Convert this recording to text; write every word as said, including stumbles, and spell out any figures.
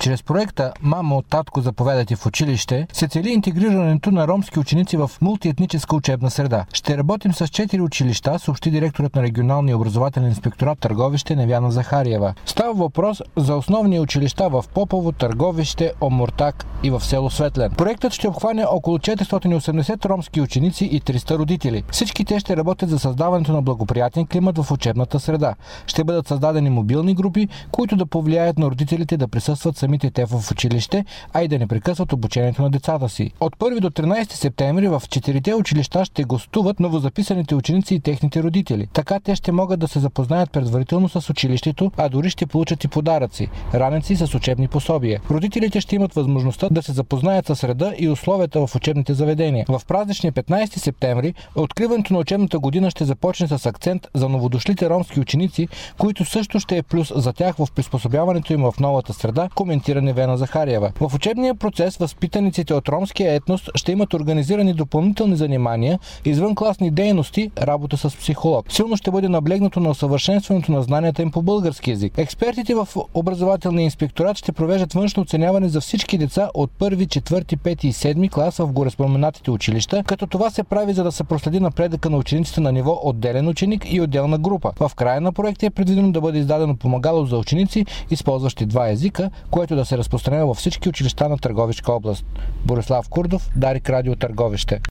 Чрез проекта "Мамо, татко, заповядайте в училище" се цели интегрирането на ромски ученици в мултиетническа учебна среда. Ще работим с четири училища, съобщи директорът на регионалния образователен инспекторат Търговище Невяна Захариева. Става въпрос за основни училища в Попово, Търговище, Омуртаг и в село Светлен. Проектът ще обхване около четиристотин и осемдесет ромски ученици и триста родители. Всички те ще работят за създаването на благоприятен климат в учебната среда. Ще бъдат създадени мобилни групи, които да повлияят на родителите да присъстват самите те в училище, а и да не прекъсват обучението на децата си. От първи до тринадесети септември в четирите училища ще гостуват новозаписаните ученици и техните родители. Така те ще могат да се запознаят предварително с училището, а дори ще получат и подаръци – раници с учебни пособия. Родителите ще имат възможността да се запознаят с реда и условията в учебните заведения. В празничния петнадесети септември откриването на учебната година ще започне с акцент за новодошлите ромски ученици, които също ще е плюс за тях в приспособяването им в новата среда, коментира Невена Захариева. В учебния процес възпитаниците от ромския етнос ще имат организирани допълнителни занимания, извънкласни дейности, работа с психолог. Силно ще бъде наблегнато на усъвършенстването на знанията им по български език. Експертите в образователния инспекторат ще провеждат външно оценяване за всички деца от първи, четвърти, пети и седми клас в гореспоменатите училища, като това се прави, за да се проследи напредъка на учениците на ниво отделен ученик и отделна група. В края на проекта е предвидено да бъде издадено помагало за ученици, използващи два езика, което да се разпространява във всички училища на Търговишка област. Борислав Курдов, Дарик Радио Търговище.